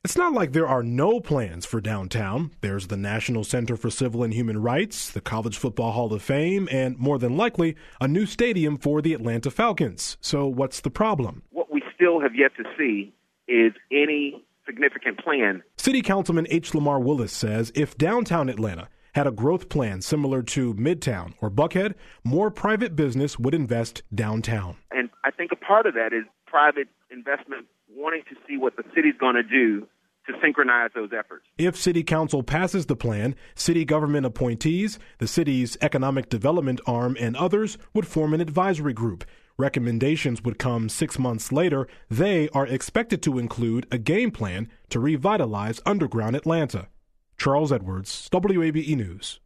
It's not like there are no plans for downtown. There's the National Center for Civil and Human Rights, the College Football Hall of Fame, and more than likely, a new stadium for the Atlanta Falcons. So what's the problem? What we still have yet to see is any significant plan. City Councilman H. Lamar Willis says if downtown Atlanta had a growth plan similar to Midtown or Buckhead, more private business would invest downtown. And I think a part of that is private investment wanting to see what the city's going to do to synchronize those efforts. If City Council passes the plan, city government appointees, the city's economic development arm, and others would form an advisory group. Recommendations would come 6 months later. They are expected to include a game plan to revitalize underground Atlanta. Charles Edwards, WABE News.